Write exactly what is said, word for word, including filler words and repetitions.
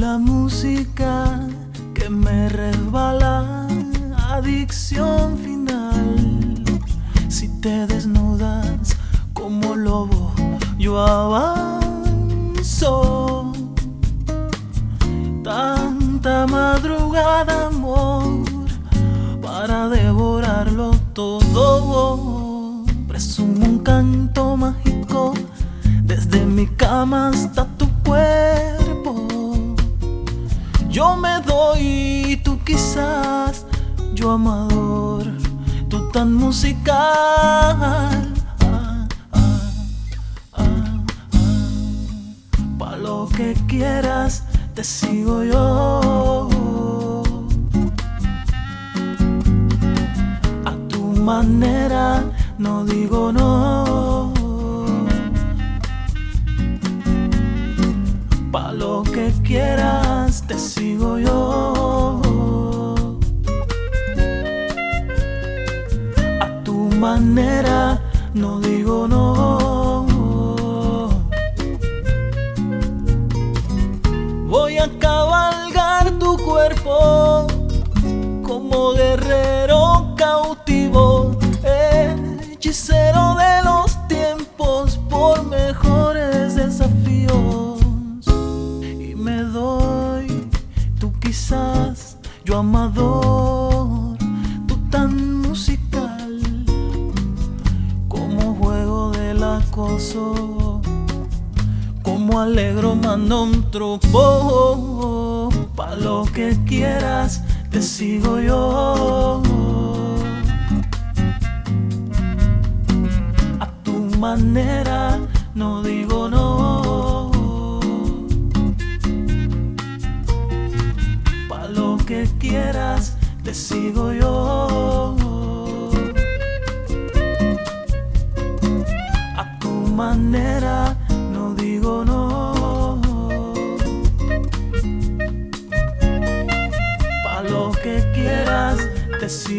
la música que me resbala, adicción final. Si te desnudas como lobo, yo avanzo. Tanta madrugada, amor, para devorarlo todo. Presumo un canto mágico desde mi cama hasta tu cuerpo. Yo me doy, tú quizás, yo amador, tú tan musical. Ah, ah, ah, ah. Pa' lo que quieras te sigo yo. A tu manera no digo no. Pa' lo que quieras te sigo yo. A tu manera no digo no. Voy a cabalgar tu cuerpo como guerrero cautivo, hechicero de los tiempos por mejores desafíos. Y me doy, tú quizás, yo amador, tú tan musical como juego del acoso, como alegro mando un tropo. Pa' lo que quieras te sigo yo. A tu manera no digo no. Pa' lo que quieras te sigo yo. A tu manera no digo no. Pa' lo que quieras te sigo